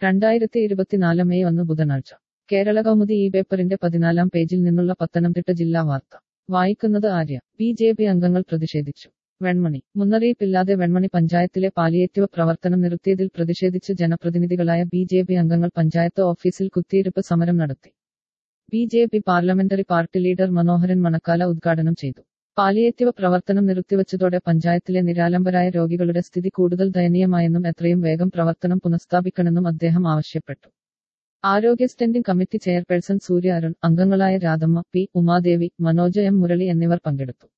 2024 May 1 ബുധനാഴ്ച കേരള കൗമുദി ഈ പേപ്പറിന്റെ 14-ാം പേജിൽ നിന്നുള്ള പത്തനംതിട്ട ജില്ലാ വാർത്ത വായിക്കുന്നത് ആര്യ. ബി.ജെ.പി. അംഗങ്ങൾ പ്രതിഷേധിച്ചു. വെൺമണി. മുന്നറിയിപ്പില്ലാതെ വെൺമണി പഞ്ചായത്തിലെ പാലിയേറ്റീവ് പ്രവർത്തനം നിർത്തിയതിൽ പ്രതിഷേധിച്ച് ജനപ്രതിനിധികളായ ബി.ജെ.പി. അംഗങ്ങൾ പഞ്ചായത്ത് ഓഫീസിൽ കുത്തിയിരിപ്പ് സമരം നടത്തി. BJP. Parliamentary party leader Manoharan Manakkala ഉദ്ഘാടനം ചെയ്തു. പാലിയേറ്റീവ് പ്രവർത്തനം നിർത്തിവച്ചതോടെ പഞ്ചായത്തിലെ നിരാലംബരായ രോഗികളുടെ സ്ഥിതി കൂടുതൽ ദയനീയമായെന്നും എത്രയും വേഗം പ്രവർത്തനം പുനഃസ്ഥാപിക്കണമെന്നും അദ്ദേഹം ആവശ്യപ്പെട്ടു. ആരോഗ്യ standing committee chairperson Surya Arun, അംഗങ്ങളായ രാധമ്മ, പി. ഉമാദേവി, മനോജ് എം. മുരളി എന്നിവർ പങ്കെടുത്തു.